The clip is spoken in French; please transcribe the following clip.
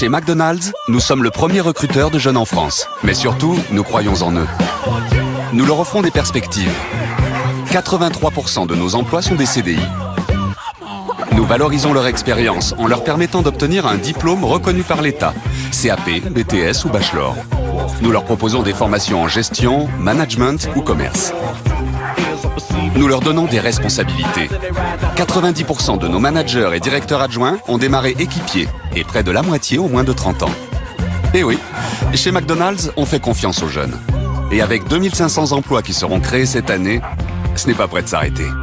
Chez McDonald's, nous sommes le premier recruteur de jeunes en France. Mais surtout, nous croyons en eux. Nous leur offrons des perspectives. 83% de nos emplois sont des CDI. Nous valorisons leur expérience en leur permettant d'obtenir un diplôme reconnu par l'État, CAP, BTS ou Bachelor. Nous leur proposons des formations en gestion, management ou commerce. Nous leur donnons des responsabilités. 90% de nos managers et directeurs adjoints ont démarré équipiers et près de la moitié ont moins de 30 ans. Et oui, chez McDonald's, on fait confiance aux jeunes. Et avec 2500 emplois qui seront créés cette année, ce n'est pas prêt de s'arrêter.